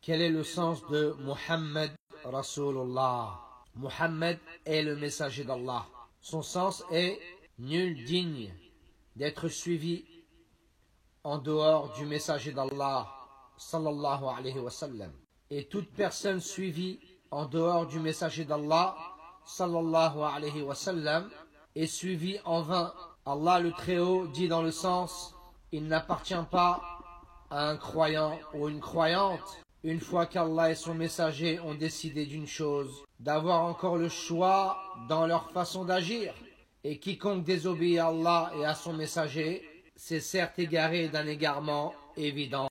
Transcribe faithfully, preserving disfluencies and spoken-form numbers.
Quel est le sens de Muhammad Rasulullah? Muhammad est le messager d'Allah. Son sens est nul digne d'être suivi en dehors du messager d'Allah sallallahu alayhi wa sallam. Et toute personne suivie en dehors du messager d'Allah sallallahu alayhi wa sallam est suivie en vain. Allah le Très-Haut dit dans le sens: il n'appartient pas à un croyant ou une croyante, une fois qu'Allah et son messager ont décidé d'une chose, d'avoir encore le choix dans leur façon d'agir. Et quiconque désobéit à Allah et à son messager, c'est certes égaré d'un égarement évident.